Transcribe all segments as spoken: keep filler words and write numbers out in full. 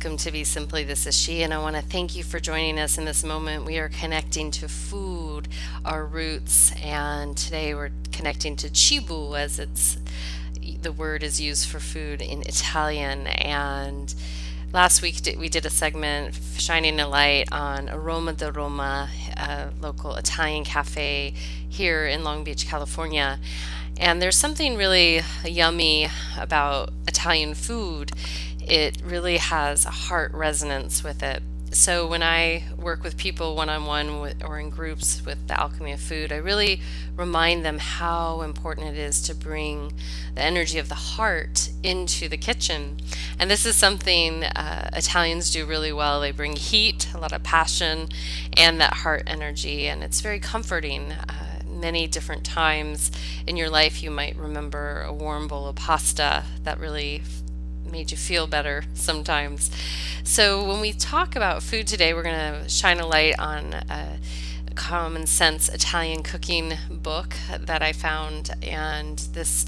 welcome to Be Simply. This is She, and I want to thank you for joining us in this moment. We are connecting to food, our roots, and today we're connecting to cibo as it's the word is used for food in Italian. And last week di- we did a segment shining a light on Aroma di Roma, a local Italian cafe here in Long Beach, California. And there's something really yummy about Italian food. It really has a heart resonance with it. So when I work with people one on one or in groups with the alchemy of food, I really remind them how important it is to bring the energy of the heart into the kitchen. And this is something uh, Italians do really well. They bring heat, a lot of passion, and that heart energy, and it's very comforting. Uh, many different times in your life, you might remember a warm bowl of pasta that really made you feel better sometimes. So when we talk about food today, we're going to shine a light on a common sense Italian cooking book that I found. And this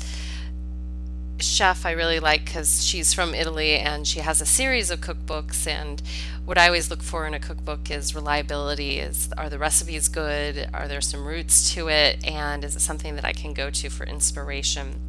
chef I really like because she's from Italy and she has a series of cookbooks. And what I always look for in a cookbook is reliability. Is are the recipes good? Are there some roots to it? And is it something that I can go to for inspiration?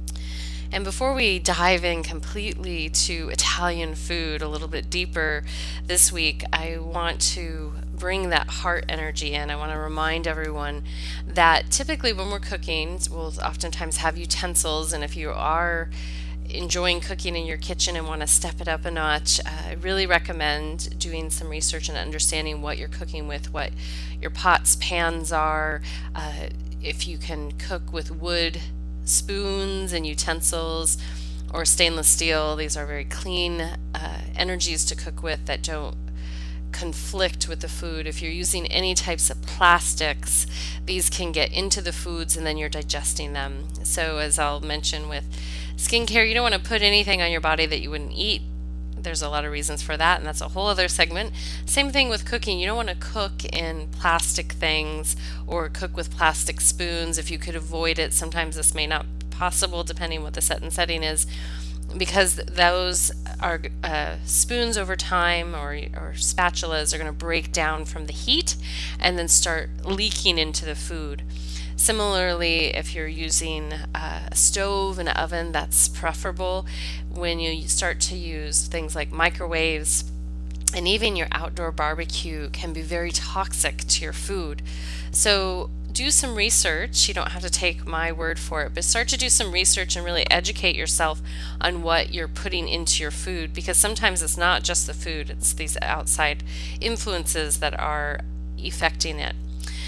And before we dive in completely to Italian food a little bit deeper this week, I want to bring that heart energy in. I want to remind everyone that typically when we're cooking, we'll oftentimes have utensils, and if you are enjoying cooking in your kitchen and want to step it up a notch, uh, I really recommend doing some research and understanding what you're cooking with, what your pots, pans are. Uh, if you can cook with wood spoons and utensils or stainless steel, these are very clean uh, energies to cook with that don't conflict with the food. If you're using any types of plastics, these can get into the foods and then you're digesting them. So as I'll mention with skincare, you don't want to put anything on your body that you wouldn't eat. There's a lot of reasons for that, and that's a whole other segment. Same thing with cooking. You don't want to cook in plastic things or cook with plastic spoons. If you could avoid it, sometimes this may not be possible depending what the set and setting is, because those are uh, spoons over time or, or spatulas are going to break down from the heat and then start leaking into the food. Similarly, if you're using a stove and an oven, that's preferable. When you start to use things like microwaves and even your outdoor barbecue can be very toxic to your food. So do some research. You don't have to take my word for it, but start to do some research and really educate yourself on what you're putting into your food, because sometimes it's not just the food, it's these outside influences that are affecting it.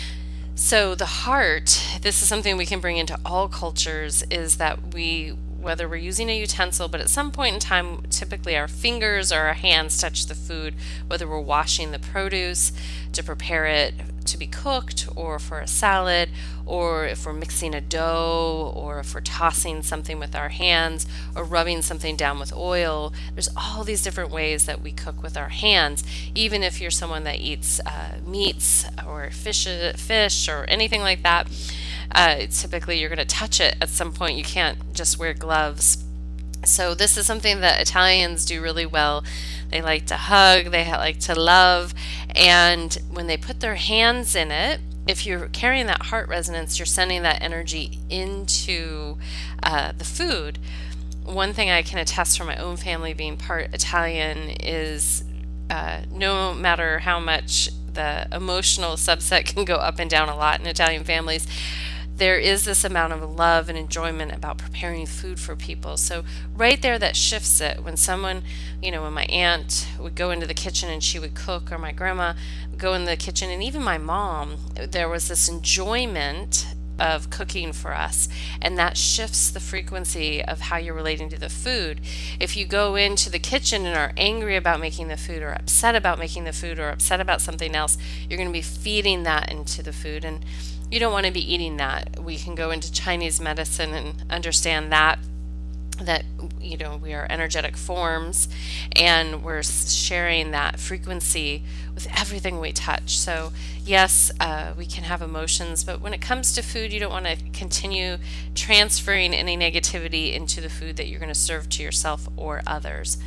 So the heart, this is something we can bring into all cultures, is that we, whether we're using a utensil, but at some point in time, typically our fingers or our hands touch the food, whether we're washing the produce to prepare it to be cooked or for a salad, or if we're mixing a dough, or if we're tossing something with our hands or rubbing something down with oil. There's all these different ways that we cook with our hands. Even if you're someone that eats uh, meats or fish, fish or anything like that, uh, typically you're going to touch it at some point. You can't just wear gloves. So this is something that Italians do really well. They like to hug, they like to love, and when they put their hands in it, if you're carrying that heart resonance, you're sending that energy into uh, the food. One thing I can attest from my own family being part Italian is uh, no matter how much the emotional subset can go up and down a lot in Italian families, there is this amount of love and enjoyment about preparing food for people. So right there, that shifts it. When someone, you know, when my aunt would go into the kitchen and she would cook, or my grandma would go in the kitchen, and even my mom, there was this enjoyment of cooking for us, and that shifts the frequency of how you're relating to the food. If you go into the kitchen and are angry about making the food, or upset about making the food, or upset about something else, you're going to be feeding that into the food, and you don't want to be eating that. We can go into Chinese medicine and understand that that you know we are energetic forms, and we're sharing that frequency with everything we touch. So yes, uh, we can have emotions, but when it comes to food, you don't want to continue transferring any negativity into the food that you're going to serve to yourself or others.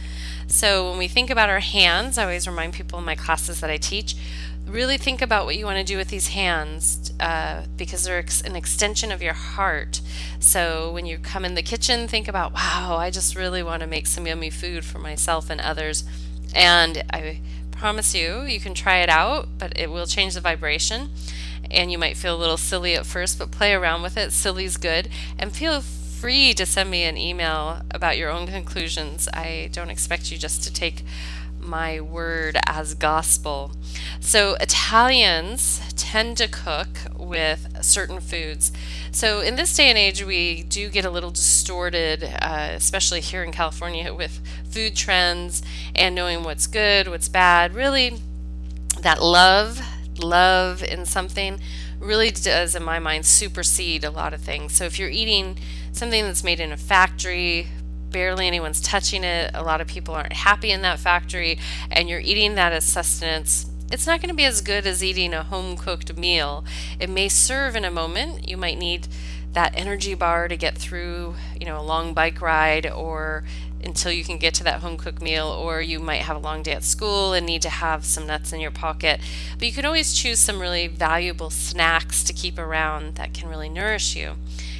So when we think about our hands, I always remind people in my classes that I teach, really think about what you want to do with these hands uh, because they're ex- an extension of your heart. So when you come in the kitchen, think about, wow, I just really want to make some yummy food for myself and others. And I promise you, you can try it out, but it will change the vibration. And you might feel a little silly at first, but play around with it. Silly's good. And feel free to send me an email about your own conclusions. I don't expect you just to take my word as gospel. So Italians tend to cook with certain foods. So in this day and age, we do get a little distorted, uh, especially here in California, with food trends and knowing what's good, what's bad. Really, that love, love in something really does, in my mind, supersede a lot of things. So if you're eating something that's made in a factory, barely anyone's touching it, a lot of people aren't happy in that factory, and you're eating that as sustenance, it's not going to be as good as eating a home cooked meal. It may serve in a moment. You might need that energy bar to get through, you know, a long bike ride or until you can get to that home cooked meal, or you might have a long day at school and need to have some nuts in your pocket. But you can always choose some really valuable snacks to keep around that can really nourish you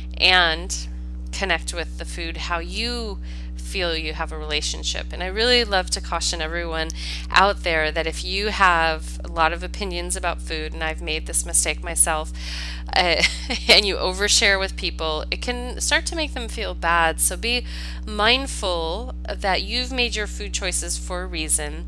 and connect with the food how you feel you have a relationship. And I really love to caution everyone out there that if you have a lot of opinions about food, and I've made this mistake myself, uh, and you overshare with people, it can start to make them feel bad. So be mindful that you've made your food choices for a reason.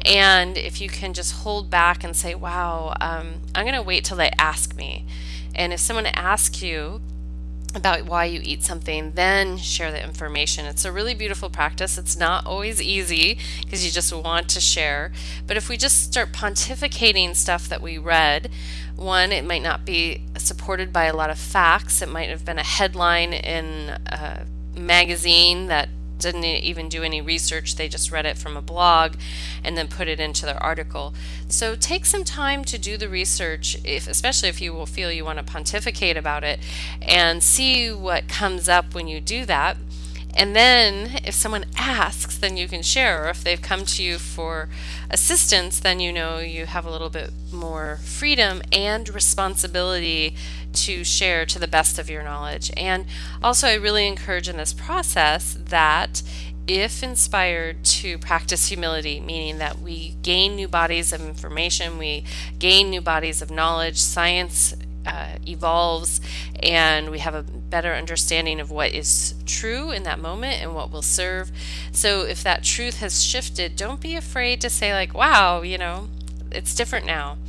And if you can just hold back and say, wow, um, I'm going to wait till they ask me. And if someone asks you about why you eat something, then share the information. It's a really beautiful practice. It's not always easy because you just want to share. But if we just start pontificating stuff that we read, one, it might not be supported by a lot of facts. It might have been a headline in a magazine that didn't even do any research. They just read it from a blog and then put it into their article. So take some time to do the research, if, especially if you will feel you want to pontificate about it, and see what comes up when you do that. And then if someone asks, then you can share. Or if they've come to you for assistance, then you know you have a little bit more freedom and responsibility to share to the best of your knowledge. And also, I really encourage in this process that if inspired, to practice humility, meaning that we gain new bodies of information, we gain new bodies of knowledge, science uh, evolves, and we have a better understanding of what is true in that moment and what will serve. So if that truth has shifted, don't be afraid to say, like, wow, you know, it's different now.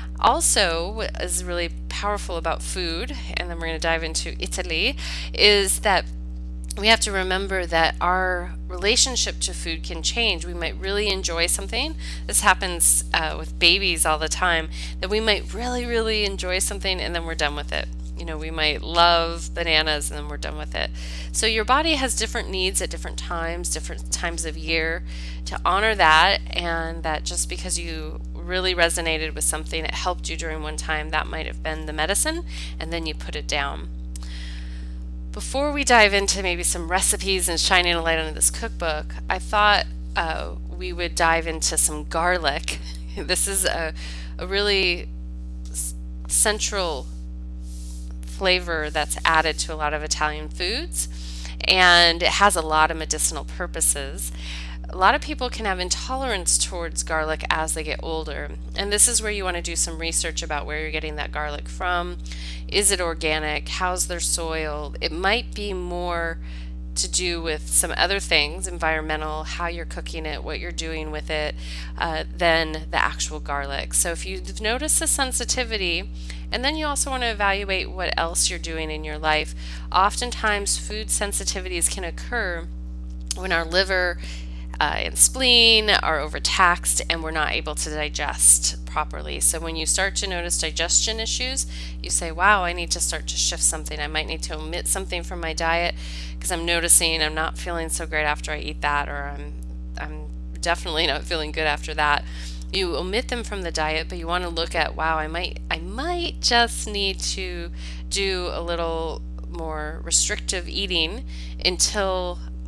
Also, what is really powerful about food, and then we're going to dive into Italy, is that we have to remember that our relationship to food can change. We might really enjoy something. This happens uh, with babies all the time, that we might really, really enjoy something and then we're done with it. You know, we might love bananas and then we're done with it. So your body has different needs at different times, different times of year. To honor that, and that just because you really resonated with something, it helped you during one time, that might have been the medicine, and then you put it down. Before we dive into maybe some recipes and shining a light on this cookbook, I thought uh, we would dive into some garlic. This is a, a really s- central flavor that's added to a lot of Italian foods, and it has a lot of medicinal purposes. A lot of people can have intolerance towards garlic as they get older, and this is where you want to do some research about where you're getting that garlic from. Is it organic? How's their soil? It might be more to do with some other things, environmental, how you're cooking it, what you're doing with it, uh, than the actual garlic. So if you've noticed a sensitivity, and then you also want to evaluate what else you're doing in your life. Oftentimes food sensitivities can occur when our liver uh, and spleen are overtaxed and we're not able to digest properly. So when you start to notice digestion issues, you say, wow, I need to start to shift something. I might need to omit something from my diet because I'm noticing I'm not feeling so great after I eat that, or I'm I'm definitely not feeling good after that. You omit them from the diet, but you want to look at, wow, I might I might just need to do a little more restrictive eating until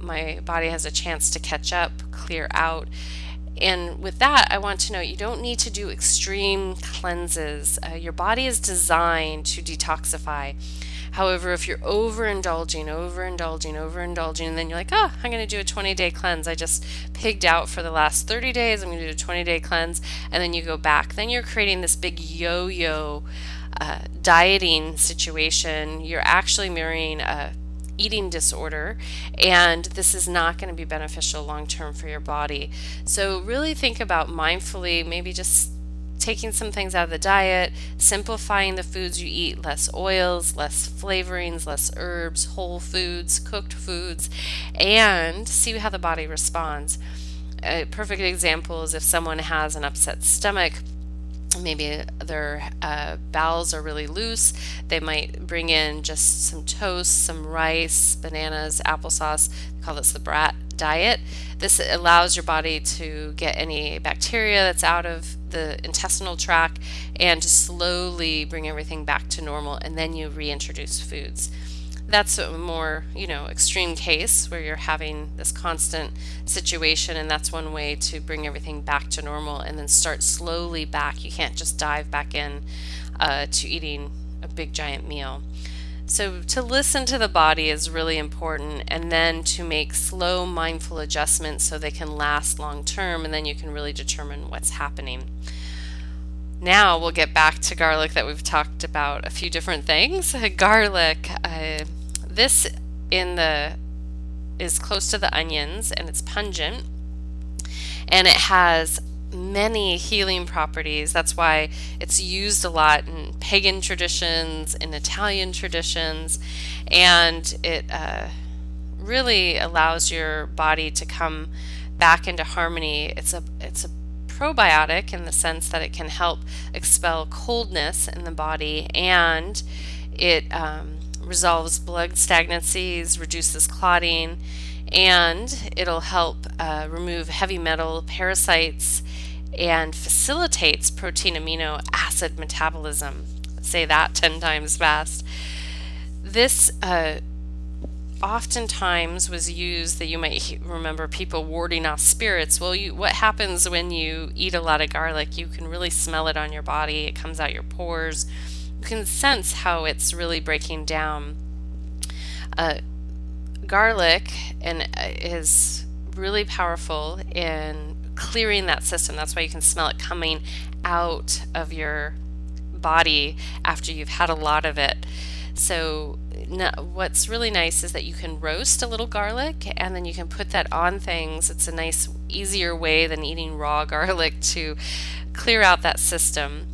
my body has a chance to catch up, clear out. And with that, I want to know you don't need to do extreme cleanses. Uh, your body is designed to detoxify. However, if you're overindulging, overindulging, overindulging, and then you're like, oh, I'm going to do a twenty day cleanse. I just pigged out for the last thirty days. I'm going to do a twenty day cleanse. And then you go back. Then you're creating this big yo yo uh, dieting situation. You're actually mirroring a eating disorder, and this is not going to be beneficial long term for your body. So really think about mindfully, maybe just taking some things out of the diet, simplifying the foods you eat, less oils, less flavorings, less herbs, whole foods, cooked foods, and see how the body responds. A perfect example is if someone has an upset stomach, maybe their uh, bowels are really loose, they might bring in just some toast, some rice, bananas, applesauce. We call this the brat diet. This allows your body to get any bacteria that's out of the intestinal tract and to slowly bring everything back to normal, and then you reintroduce foods. That's a more, you know, extreme case where you're having this constant situation, and that's one way to bring everything back to normal and then start slowly back. You can't just dive back in uh, to eating a big giant meal. So to listen to the body is really important, and then to make slow, mindful adjustments so they can last long term, and then you can really determine what's happening. Now we'll get back to garlic that we've talked about a few different things. Garlic, uh, this in the is close to the onions, and it's pungent, and it has many healing properties. That's why it's used a lot in pagan traditions, in Italian traditions, and it uh, really allows your body to come back into harmony. It's a it's a probiotic in the sense that it can help expel coldness in the body, and it um, resolves blood stagnancies, reduces clotting, and it'll help uh, remove heavy metal parasites and facilitates protein amino acid metabolism. Say that ten times fast. This uh, oftentimes was used, that you might remember people warding off spirits. Well, you, what happens when you eat a lot of garlic? You can really smell it on your body. It comes out your pores. You can sense how it's really breaking down. Uh, garlic and uh, is really powerful in clearing that system. That's why you can smell it coming out of your body after you've had a lot of it. So no, what's really nice is that you can roast a little garlic, and then you can put that on things. It's a nice, easier way than eating raw garlic to clear out that system.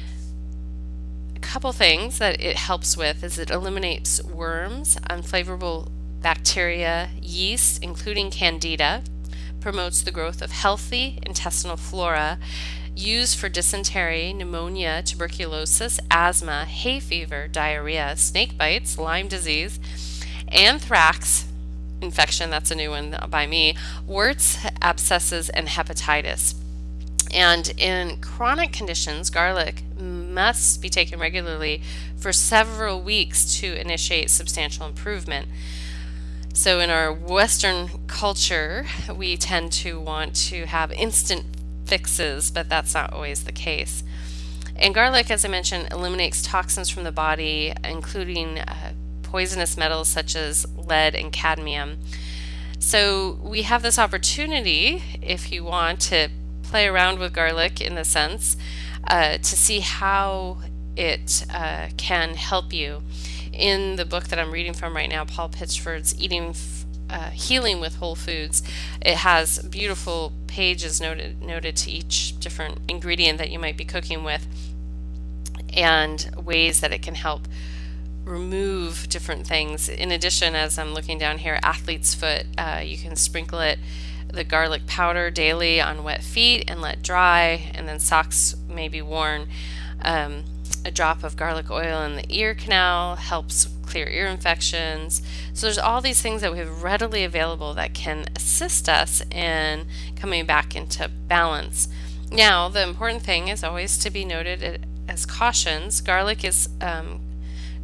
A couple things that it helps with is it eliminates worms, unflavorable bacteria, yeast, including candida, promotes the growth of healthy intestinal flora, used for dysentery, pneumonia, tuberculosis, asthma, hay fever, diarrhea, snake bites, Lyme disease, anthrax infection, that's a new one by me, warts, abscesses, and hepatitis. And in chronic conditions, garlic must be taken regularly for several weeks to initiate substantial improvement. So in our Western culture, we tend to want to have instant fixes, but that's not always the case. And garlic, as I mentioned, eliminates toxins from the body, including uh, poisonous metals such as lead and cadmium. So we have this opportunity, if you want to play around with garlic in the sense, uh, to see how it uh, can help you. In the book that I'm reading from right now, Paul Pitchford's Eating uh, Healing with Whole Foods, it has beautiful pages noted noted to each different ingredient that you might be cooking with, and ways that it can help remove different things. In addition, as I'm looking down here, athlete's foot, uh, you can sprinkle it, the garlic powder, daily on wet feet and let dry, and then socks may be worn. Um, a drop of garlic oil in the ear canal helps clear ear infections. So there's all these things that we have readily available that can assist us in coming back into balance. Now, the important thing is always to be noted as cautions. Garlic is um,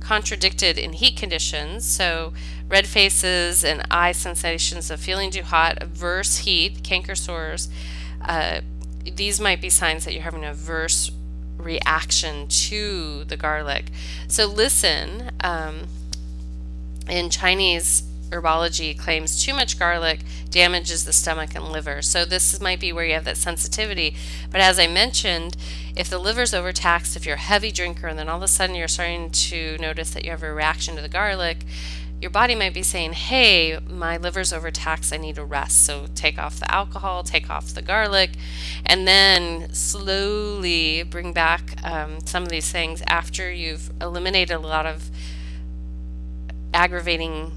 contradicted in heat conditions. So red faces and eye sensations of feeling too hot, averse heat, canker sores. Uh, these might be signs that you're having an averse reaction to the garlic. So listen, um, in Chinese herbology claims too much garlic damages the stomach and liver. So this might be where you have that sensitivity. But as I mentioned, if the liver's overtaxed, if you're a heavy drinker and then all of a sudden you're starting to notice that you have a reaction to the garlic, your body might be saying, hey, my liver's overtaxed, I need a rest. So take off the alcohol, take off the garlic, and then slowly bring back um, some of these things after you've eliminated a lot of aggravating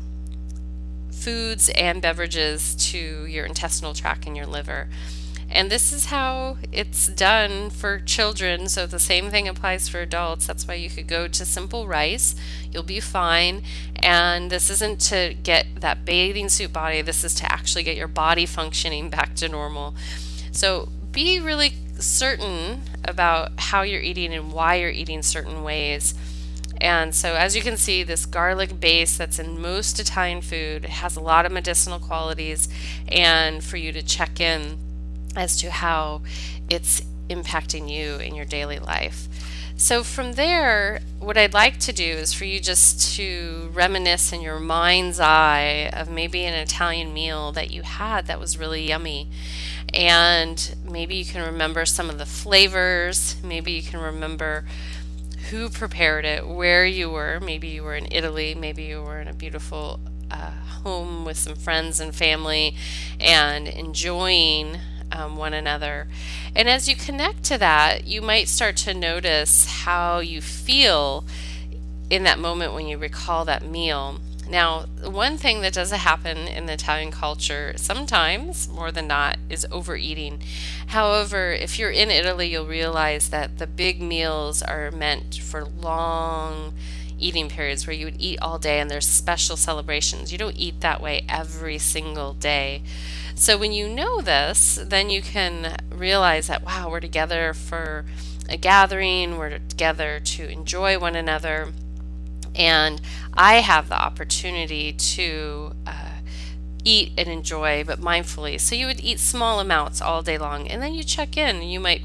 foods and beverages to your intestinal tract and your liver. And this is how it's done for children. So the same thing applies for adults. That's why you could go to simple rice. You'll be fine. And this isn't to get that bathing suit body. This is to actually get your body functioning back to normal. So be really certain about how you're eating and why you're eating certain ways. And so as you can see, this garlic base that's in most Italian food has a lot of medicinal qualities, and for you to check in as to how it's impacting you in your daily life. So from there, what I'd like to do is for you just to reminisce in your mind's eye of maybe an Italian meal that you had that was really yummy. And maybe you can remember some of the flavors. Maybe you can remember who prepared it, where you were. Maybe you were in Italy. Maybe you were in a beautiful uh, home with some friends and family and enjoying Um, one another. And as you connect to that, you might start to notice how you feel in that moment when you recall that meal. Now, one thing that does happen in the Italian culture, sometimes more than not, is overeating. However, if you're in Italy, you'll realize that the big meals are meant for long eating periods where you would eat all day, and there's special celebrations. You don't eat that way every single day. So when you know this, then you can realize that, wow, we're together for a gathering, we're together to enjoy one another, and I have the opportunity to uh, eat and enjoy, but mindfully. So you would eat small amounts all day long, and then you check in. You might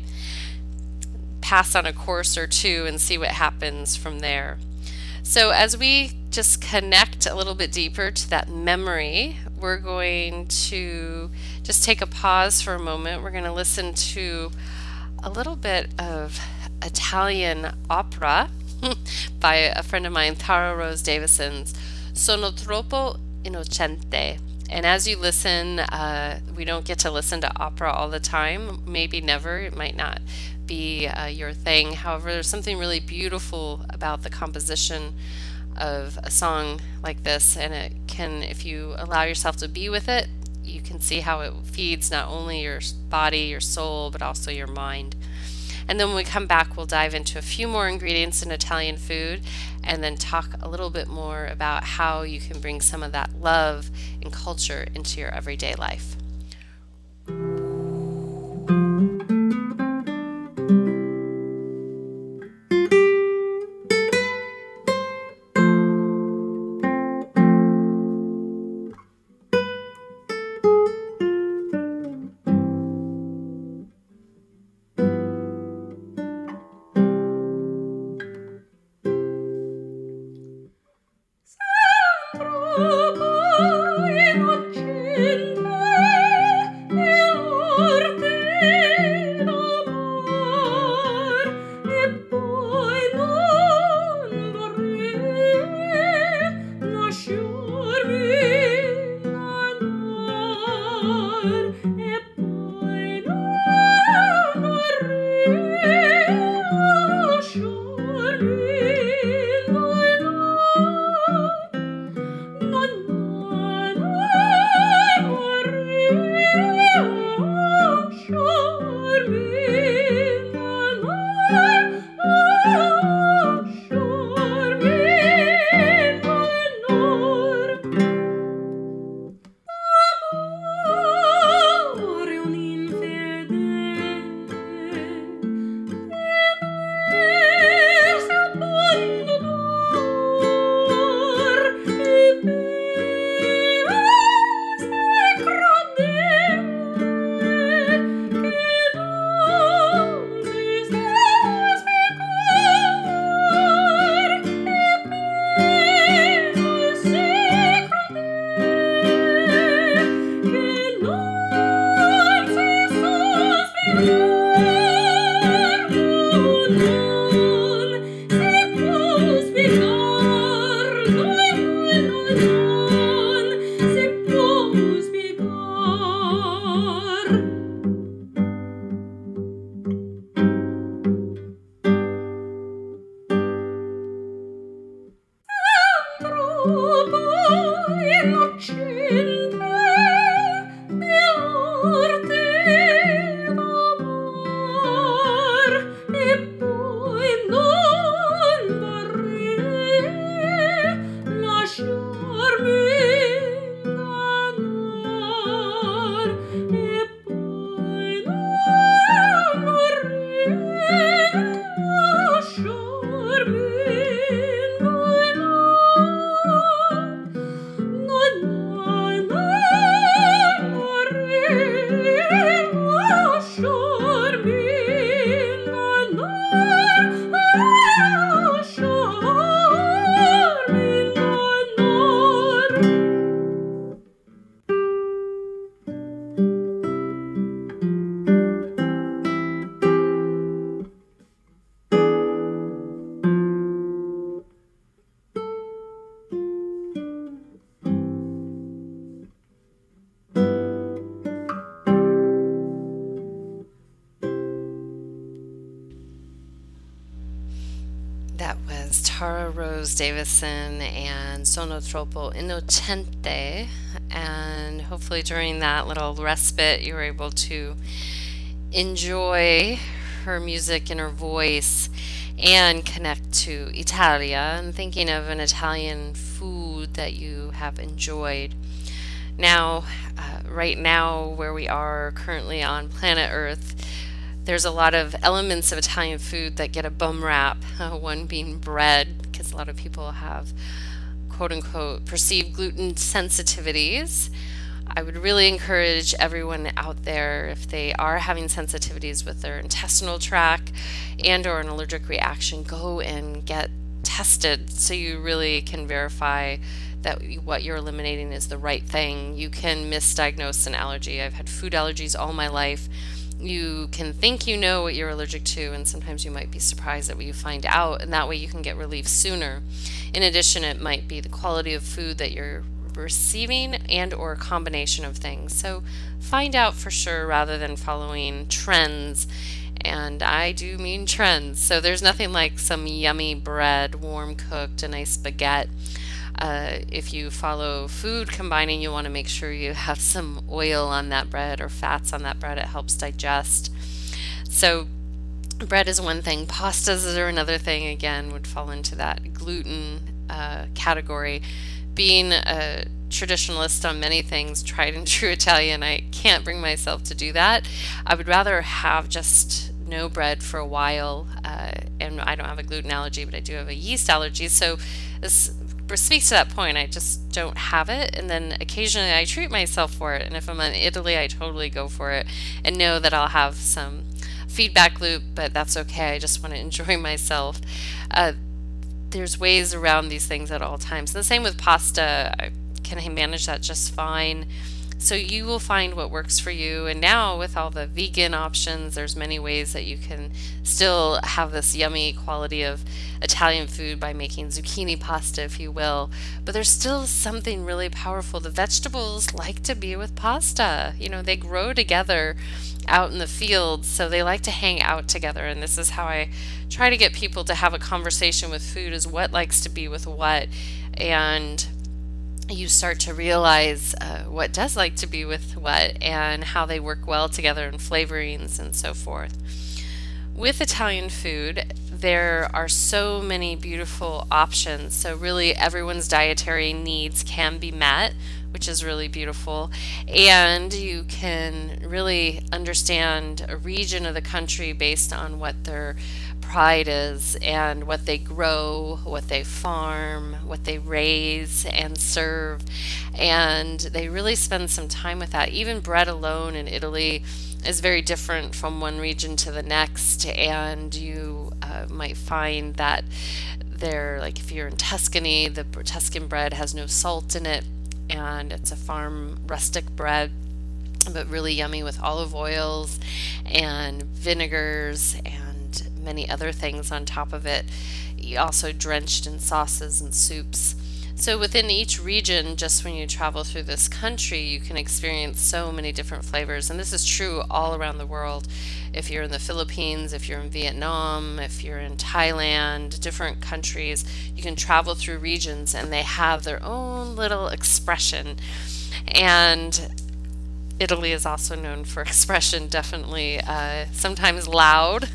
pass on a course or two and see what happens from there. So as we just connect a little bit deeper to that memory, we're going to just take a pause for a moment. We're going to listen to a little bit of Italian opera by a friend of mine, Tara Rose Davison's Sono troppo innocente. And as you listen, uh, we don't get to listen to opera all the time, maybe never. It might not be uh, your thing. However, there's something really beautiful about the composition of a song like this, and it can, if you allow yourself to be with it, you can see how it feeds not only your body, your soul, but also your mind. And then when we come back, we'll dive into a few more ingredients in Italian food and then talk a little bit more about how you can bring some of that love and culture into your everyday life. Non is Tara Rose Davison and Sono Troppo Innocente. And hopefully, during that little respite, you were able to enjoy her music and her voice and connect to Italia and thinking of an Italian food that you have enjoyed. Now, uh, right now, where we are currently on planet Earth, there's a lot of elements of Italian food that get a bum rap, uh, one being bread, because a lot of people have quote unquote perceived gluten sensitivities. I would really encourage everyone out there, if they are having sensitivities with their intestinal tract and or an allergic reaction, go and get tested so you really can verify that what you're eliminating is the right thing. You can misdiagnose an allergy. I've had food allergies all my life. You can think you know what you're allergic to, and sometimes you might be surprised at what you find out, and that way you can get relief sooner. In addition, it might be the quality of food that you're receiving and or a combination of things. So find out for sure rather than following trends. And I do mean trends. So there's nothing like some yummy bread, warm cooked, a nice baguette. Uh, if you follow food combining, you want to make sure you have some oil on that bread or fats on that bread. It helps digest. So bread is one thing. Pastas are another thing. Again, would fall into that gluten uh, category. Being a traditionalist on many things, tried and true Italian, I can't bring myself to do that. I would rather have just no bread for a while. Uh, and I don't have a gluten allergy, but I do have a yeast allergy. So this speaks to that point. I just don't have it, and then occasionally I treat myself for it, and if I'm in Italy I totally go for it and know that I'll have some feedback loop, but that's okay. I just want to enjoy myself. Uh, there's ways around these things at all times, and the same with pasta. I can manage that just fine. So you will find what works for you. And now with all the vegan options, there's many ways that you can still have this yummy quality of Italian food by making zucchini pasta, if you will. But there's still something really powerful. The vegetables like to be with pasta. You know, they grow together out in the fields, so they like to hang out together. And this is how I try to get people to have a conversation with food, is what likes to be with what. And you start to realize uh, what does like to be with what and how they work well together in flavorings and so forth. With Italian food, there are so many beautiful options. So really everyone's dietary needs can be met, which is really beautiful. And you can really understand a region of the country based on what their pride is and what they grow, what they farm, what they raise and serve. And they really spend some time with that. Even bread alone in Italy is very different from one region to the next. And you uh, might find that there, like if you're in Tuscany, the Tuscan bread has no salt in it, and it's a farm rustic bread, but really yummy with olive oils and vinegars and many other things on top of it, also drenched in sauces and soups. So within each region, just when you travel through this country, you can experience so many different flavors. And this is true all around the world. If you're in the Philippines, if you're in Vietnam, if you're in Thailand, different countries, you can travel through regions and they have their own little expression. And Italy is also known for expression, definitely uh, sometimes loud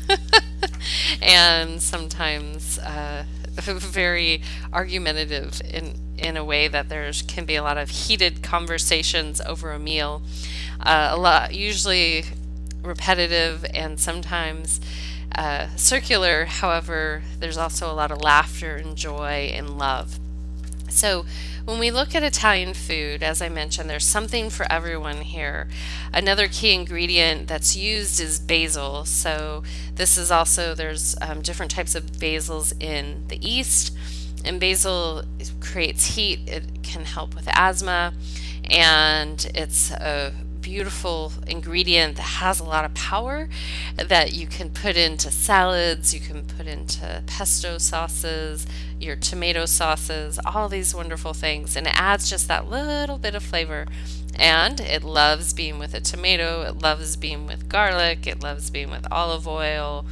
and sometimes uh, very argumentative in, in a way that there can be a lot of heated conversations over a meal, uh, a lot, usually repetitive and sometimes uh, circular. However, there's also a lot of laughter and joy and love. So when we look at Italian food, as I mentioned, there's something for everyone here. Another key ingredient that's used is basil. So this is also, there's um, different types of basils in the East. And basil creates heat. It can help with asthma. And it's a beautiful ingredient that has a lot of power that you can put into salads, you can put into pesto sauces, your tomato sauces, all these wonderful things, and it adds just that little bit of flavor. And it loves being with a tomato, it loves being with garlic, it loves being with olive oil,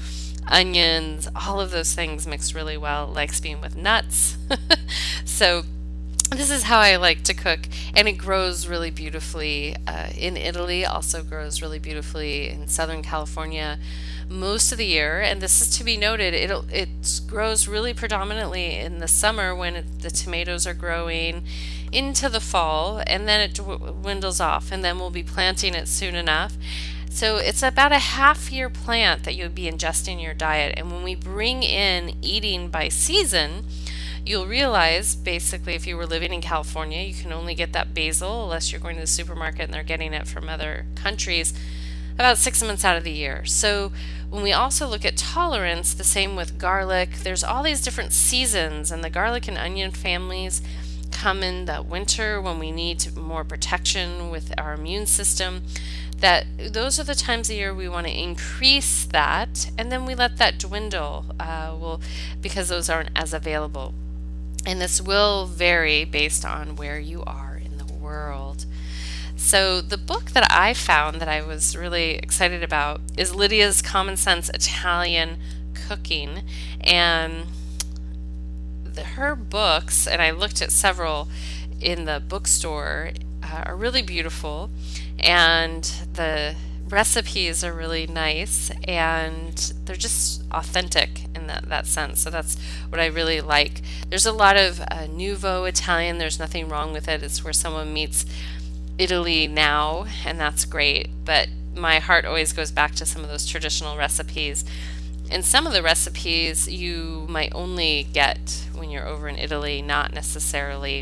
onions, all of those things mix really well. It likes being with nuts. So this is how I like to cook, and it grows really beautifully uh, in Italy, also grows really beautifully in Southern California most of the year. And this is to be noted, it it grows really predominantly in the summer when it, the tomatoes are growing into the fall, and then it dwindles off, and then we'll be planting it soon enough. So it's about a half year plant that you would be ingesting in your diet. And when we bring in eating by season, you'll realize basically if you were living in California, you can only get that basil unless you're going to the supermarket and they're getting it from other countries about six months out of the year. So when we also look at tolerance, the same with garlic, there's all these different seasons, and the garlic and onion families come in the winter when we need more protection with our immune system. That those are the times of year we want to increase that, and then we let that dwindle uh, well, because those aren't as available. And this will vary based on where you are in the world. So the book that I found that I was really excited about is Lydia's Common Sense Italian Cooking. And the, her books, and I looked at several in the bookstore, uh, are really beautiful. And the recipes are really nice, and they're just authentic in that, that sense. So that's what I really like. There's a lot of uh, Nouveau Italian. There's nothing wrong with it. It's where someone meets Italy now, and that's great. But my heart always goes back to some of those traditional recipes. And some of the recipes you might only get when you're over in Italy, not necessarily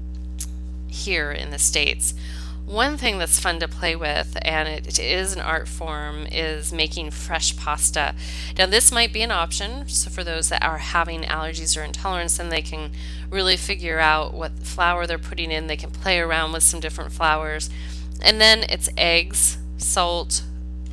here in the States. One thing that's fun to play with, and it, it is an art form, is making fresh pasta. Now, this might be an option, so for those that are having allergies or intolerance, then they can really figure out what flour they're putting in. They can play around with some different flours. And then it's eggs, salt,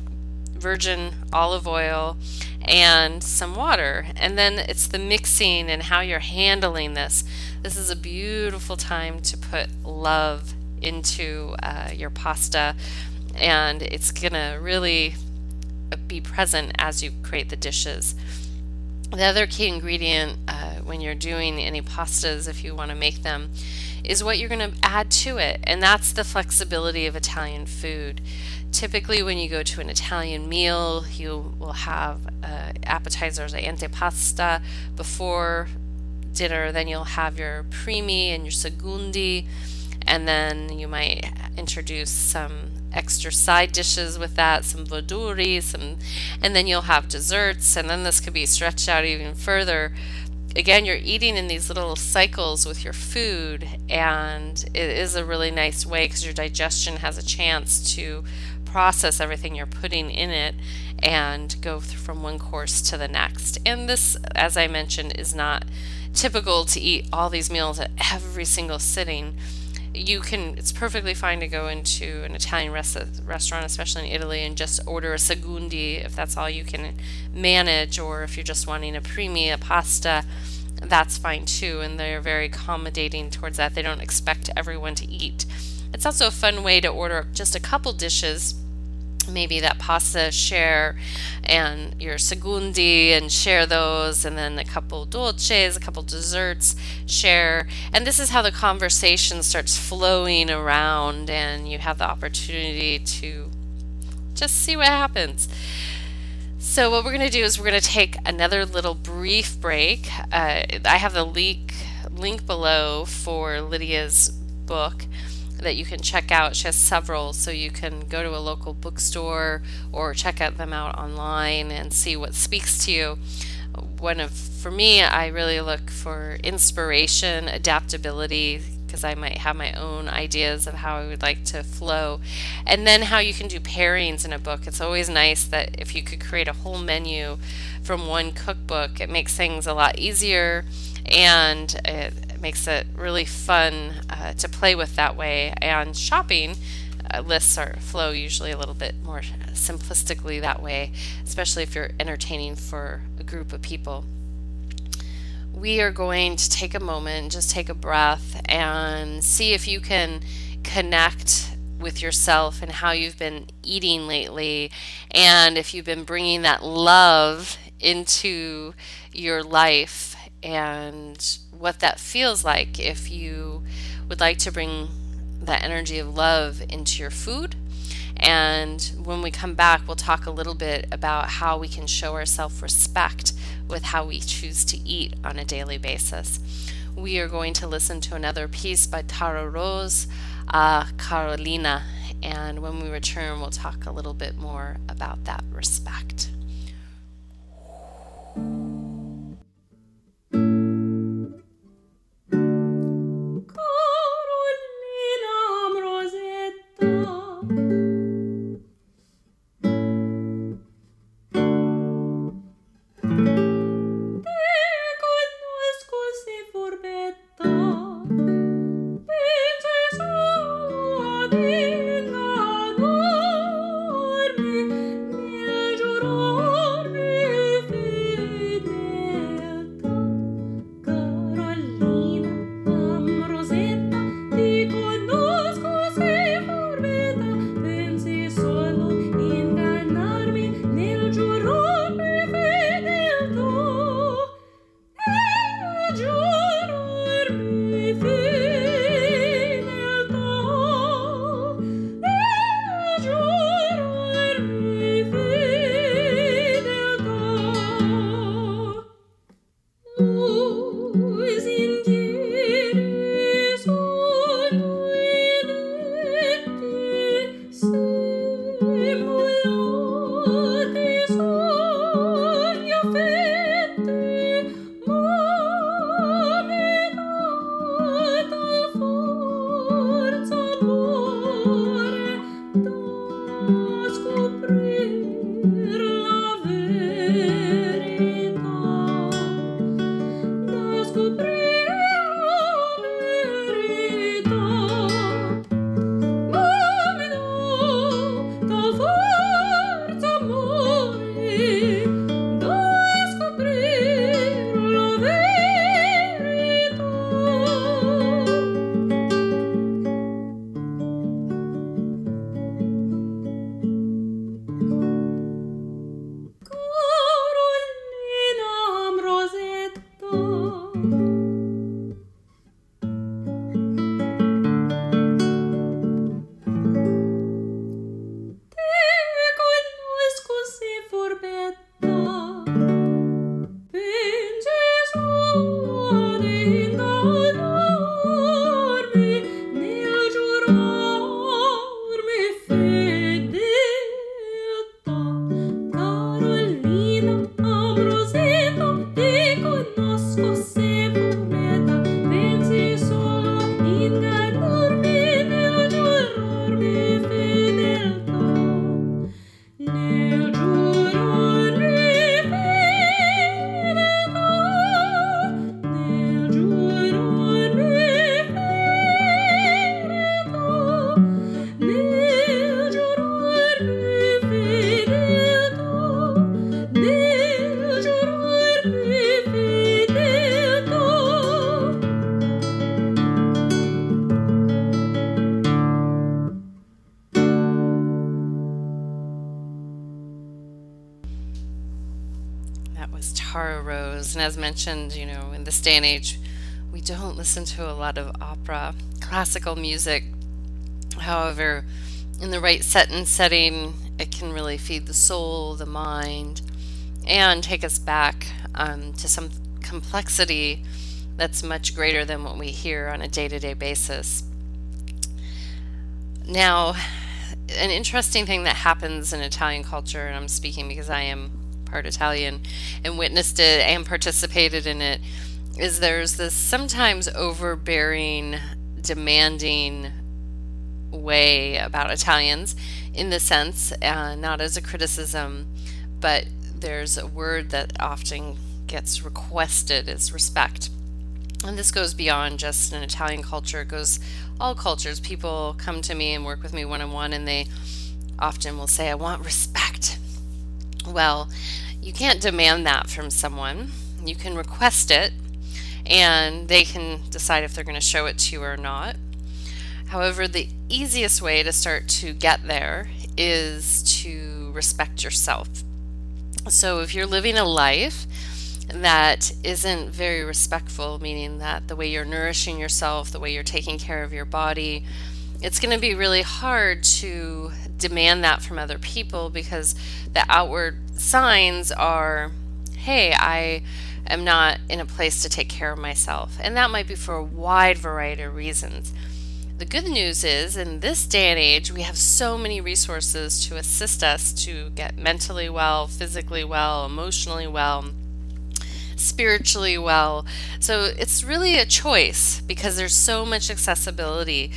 virgin olive oil, and some water. And then it's the mixing and how you're handling this. This is a beautiful time to put love into uh, your pasta, and it's gonna really be present as you create the dishes. The other key ingredient uh, when you're doing any pastas, if you want to make them, is what you're going to add to it, and that's the flexibility of Italian food. Typically, when you go to an Italian meal, you will have uh, appetizers, like antipasta, before dinner. Then you'll have your primi and your secondi, and then you might introduce some extra side dishes with that, some verduri, some, and then you'll have desserts, and then this could be stretched out even further. Again, you're eating in these little cycles with your food, and it is a really nice way because your digestion has a chance to process everything you're putting in it and go th- from one course to the next. And this, as I mentioned, is not typical to eat all these meals at every single sitting. You can, it's perfectly fine to go into an Italian res- restaurant, especially in Italy, and just order a secondi if that's all you can manage, or if you're just wanting a primi, a pasta, that's fine too, and they're very accommodating towards that. They don't expect everyone to eat. It's also a fun way to order just a couple dishes, maybe that pasta share and your secondi, and share those, and then a couple dolces, a couple desserts, share. And this is how the conversation starts flowing around, and you have the opportunity to just see what happens. So what we're going to do is we're going to take another little brief break. Uh, I have the link, link below for Lydia's book that you can check out. She has several, so you can go to a local bookstore or check out them out online and see what speaks to you. One of, for me, I really look for inspiration, adaptability, because I might have my own ideas of how I would like to flow, and then how you can do pairings in a book. It's always nice that if you could create a whole menu from one cookbook, it makes things a lot easier, and it makes it really fun uh, to play with that way. And shopping uh, lists are flow usually a little bit more simplistically that way, especially if you're entertaining for a group of people. We are going to take a moment, just take a breath, and see if you can connect with yourself and how you've been eating lately, and if you've been bringing that love into your life and what that feels like if you would like to bring that energy of love into your food. And when we come back, we'll talk a little bit about how we can show our self-respect with how we choose to eat on a daily basis. We are going to listen to another piece by Tara Rose, uh, Carolina, and when we return, we'll talk a little bit more about that respect. That was Tara Rose. And as mentioned, you know, in this day and age, we don't listen to a lot of opera, classical music. However, in the right set and setting, it can really feed the soul, the mind, and take us back um, to some complexity that's much greater than what we hear on a day to day basis. Now, an interesting thing that happens in Italian culture, and I'm speaking because I am part Italian and witnessed it and participated in it, is there's this sometimes overbearing, demanding way about Italians in the sense, uh, not as a criticism, but there's a word that often gets requested is respect. And this goes beyond just an Italian culture. It goes all cultures. People come to me and work with me one-on-one and they often will say, I want respect. Well, you can't demand that from someone. You can request it and they can decide if they're going to show it to you or not. However, the easiest way to start to get there is to respect yourself. So if you're living a life that isn't very respectful, meaning that the way you're nourishing yourself, the way you're taking care of your body, it's going to be really hard to demand that from other people because the outward signs are, hey, I am not in a place to take care of myself. And that might be for a wide variety of reasons. The good news is, in this day and age, we have so many resources to assist us to get mentally well, physically well, emotionally well, spiritually well. So it's really a choice because there's so much accessibility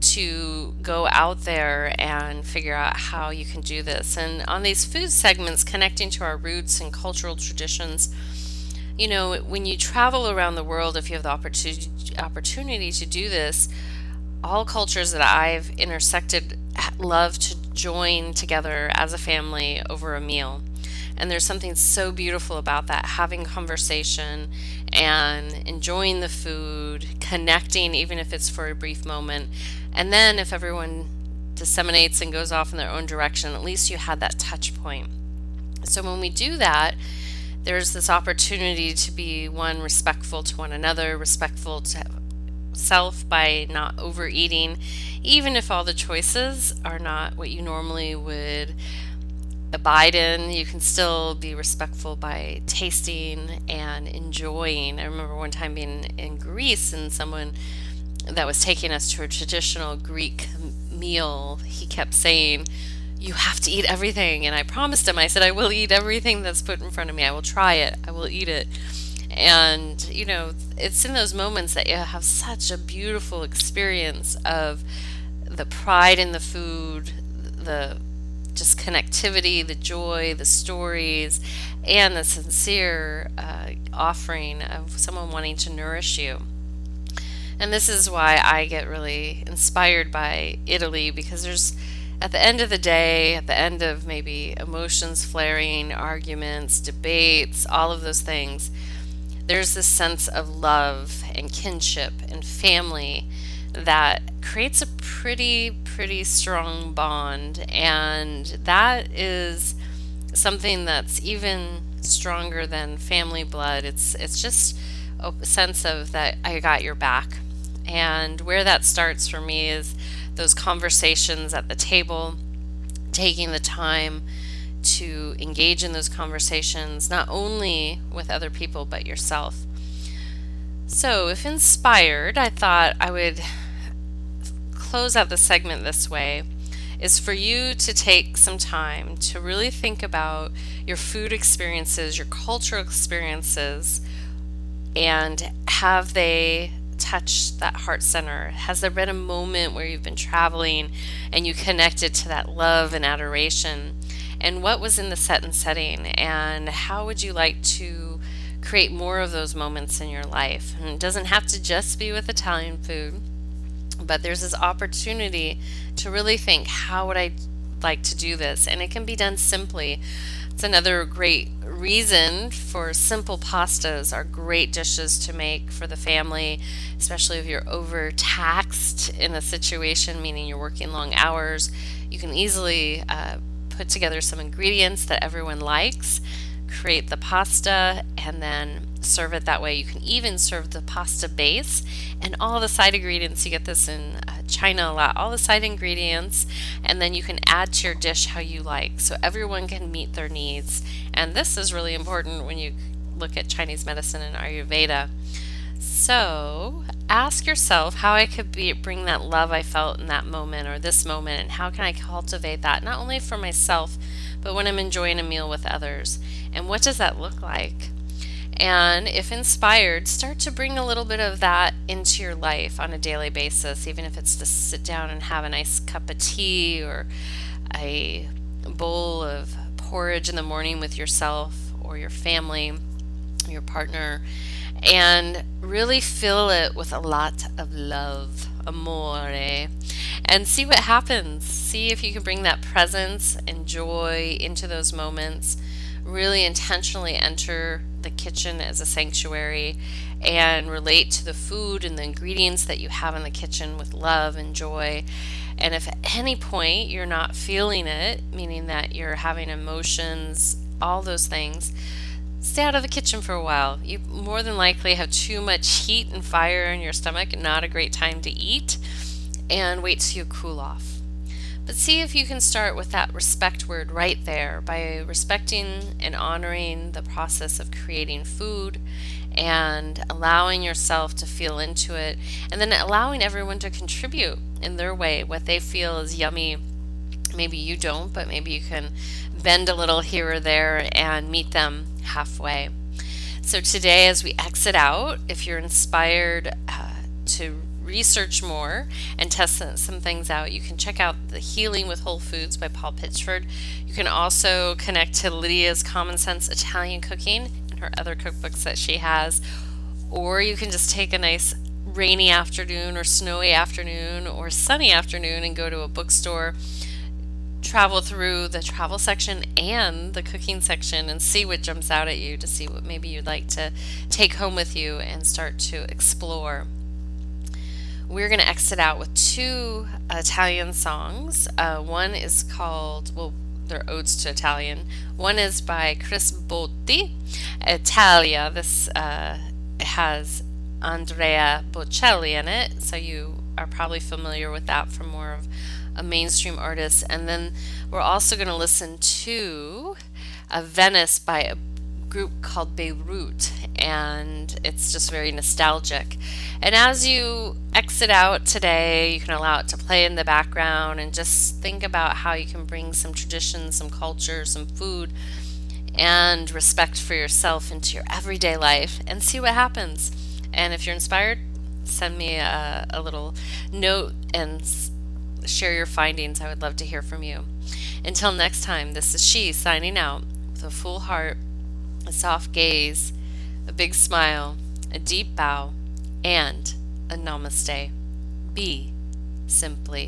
to go out there and figure out how you can do this. And on these food segments, connecting to our roots and cultural traditions, you know, when you travel around the world, if you have the opportunity opportunity to do this, all cultures that I've intersected love to join together as a family over a meal. And there's something so beautiful about that, having conversation and enjoying the food, connecting, even if it's for a brief moment. And then if everyone disseminates and goes off in their own direction, at least you had that touch point. So when we do that, there's this opportunity to be, one, respectful to one another, respectful to self by not overeating, even if all the choices are not what you normally would abide in. You can still be respectful by tasting and enjoying. I remember one time being in Greece and someone that was taking us to a traditional Greek meal, he kept saying, you have to eat everything. And I promised him, I said, I will eat everything that's put in front of me. I will try it. I will eat it. And, you know, it's in those moments that you have such a beautiful experience of the pride in the food, the just connectivity, the joy, the stories, and the sincere uh, offering of someone wanting to nourish you. And this is why I get really inspired by Italy, because there's, at the end of the day, at the end of maybe emotions flaring, arguments, debates, all of those things, there's this sense of love and kinship and family that creates a pretty, pretty strong bond. And that is something that's even stronger than family blood. It's it's just a sense of that I got your back. And where that starts for me is those conversations at the table, taking the time to engage in those conversations, not only with other people, but yourself. So, if inspired, I thought I would close out the segment this way, is for you to take some time to really think about your food experiences, your cultural experiences, and have they touched that heart center? Has there been a moment where you've been traveling and you connected to that love and adoration? And what was in the set and setting? And how would you like to create more of those moments in your life? And it doesn't have to just be with Italian food, but there's this opportunity to really think, how would I like to do this? And it can be done simply. It's another great reason for simple pastas are great dishes to make for the family, especially if you're overtaxed in a situation, meaning you're working long hours. You can easily uh, put together some ingredients that everyone likes, create the pasta, and then serve it that way. You can even serve the pasta base and all the side ingredients. You get this in uh, China a lot, all the side ingredients, and then you can add to your dish how you like, so everyone can meet their needs. And this is really important when you look at Chinese medicine and Ayurveda. So ask yourself how I could be, bring that love I felt in that moment or this moment, and how can I cultivate that not only for myself, but when I'm enjoying a meal with others. And what does that look like? And if inspired, start to bring a little bit of that into your life on a daily basis, even if it's to sit down and have a nice cup of tea or a bowl of porridge in the morning with yourself or your family, your partner, and really fill it with a lot of love, amore, and see what happens. See if you can bring that presence and joy into those moments. Really intentionally enter the kitchen as a sanctuary and relate to the food and the ingredients that you have in the kitchen with love and joy. And if at any point you're not feeling it, meaning that you're having emotions all those things, stay out of the kitchen for a while. You more than likely have too much heat and fire in your stomach, not a great time to eat, and wait till you cool off. But see if you can start with that respect word right there by respecting and honoring the process of creating food and allowing yourself to feel into it, and then allowing everyone to contribute in their way what they feel is yummy. Maybe you don't, but maybe you can bend a little here or there and meet them halfway. So today, as we exit out, if you're inspired uh, to research more and test some, some things out, you can check out The Healing with Whole Foods by Paul Pitchford. You can also connect to Lydia's Common Sense Italian Cooking and her other cookbooks that she has, or you can just take a nice rainy afternoon or snowy afternoon or sunny afternoon and go to a bookstore, travel through the travel section and the cooking section and see what jumps out at you to see what maybe you'd like to take home with you and start to explore. We're going to exit out with two Italian songs. Uh, one is called, well, they're odes to Italian. One is by Chris Botti, Italia. This uh, has Andrea Bocelli in it, so you are probably familiar with that from more of a mainstream artist. And then we're also going to listen to a Venice by a group called Beirut, and it's just very nostalgic. And as you exit out today, you can allow it to play in the background and just think about how you can bring some tradition, some culture, some food, and respect for yourself into your everyday life and see what happens. And if you're inspired, send me a, a little note and s- share your findings. I would love to hear from you. Until next time, this is she signing out with a full heart, a soft gaze, a big smile, a deep bow, and a namaste. Be simply.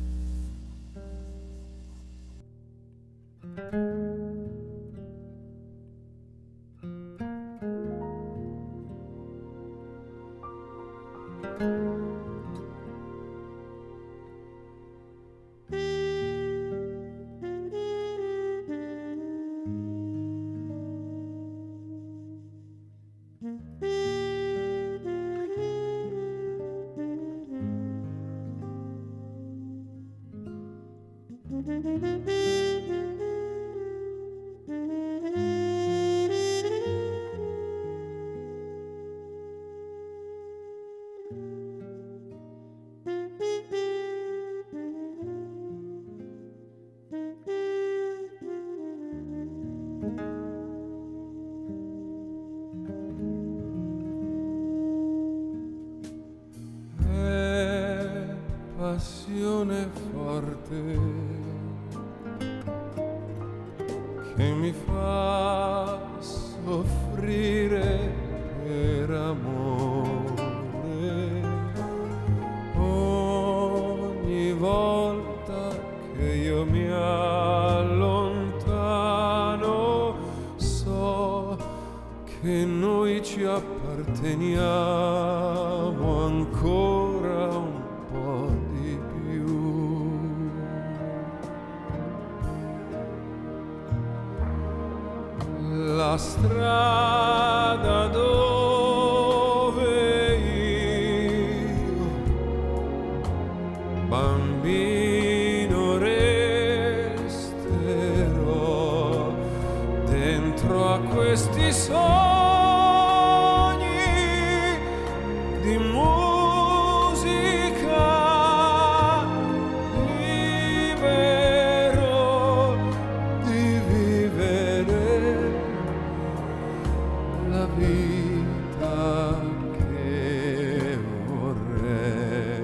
Passione forte che mi fa soffrire per amore. Ogni volta che io mi allontano, so che noi ci apparteniamo ancora un po' di più. La strada dove io, bambino, resterò dentro a questi sogni di musica, libero di vivere la vita che vorrei.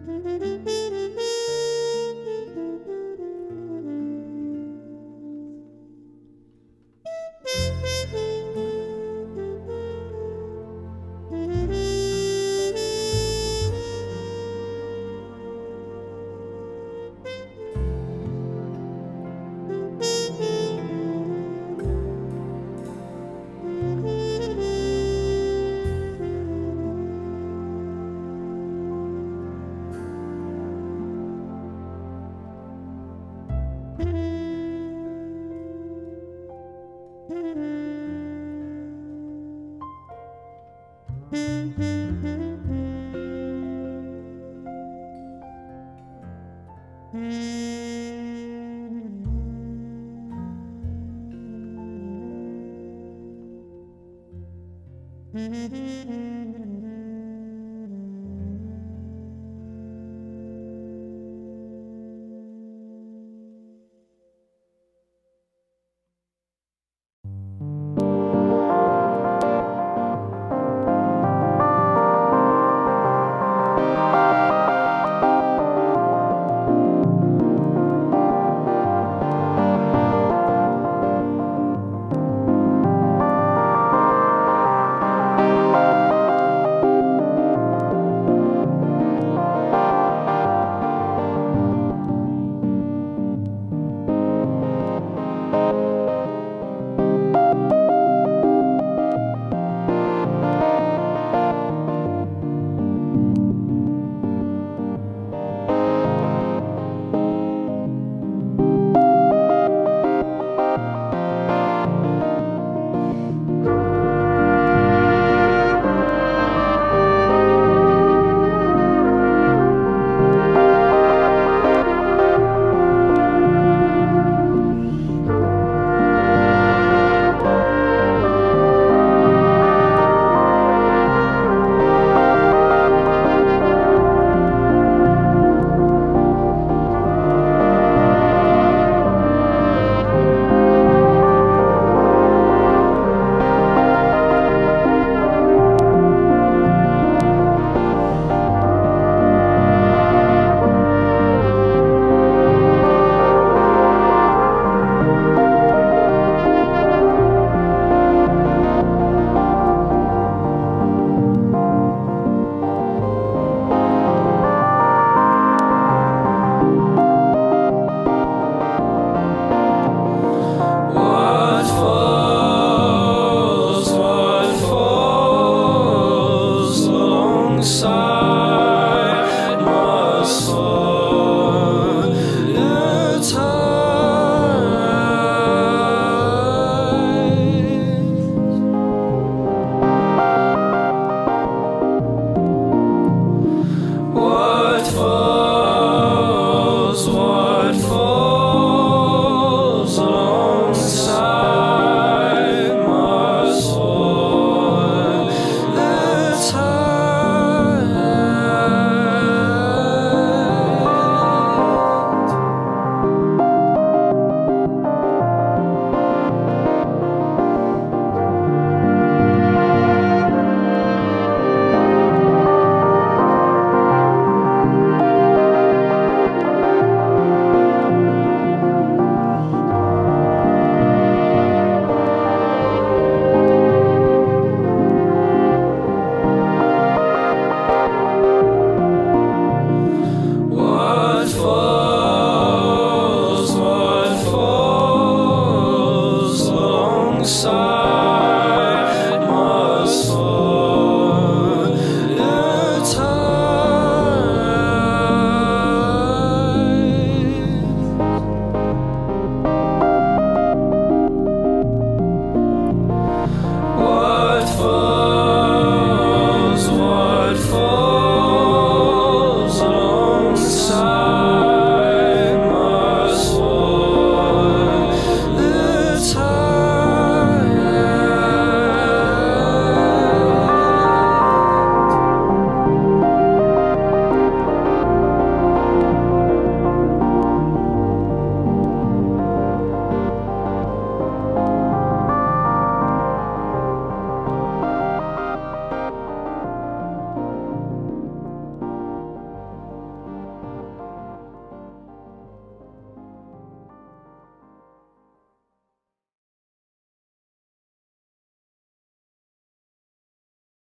What for?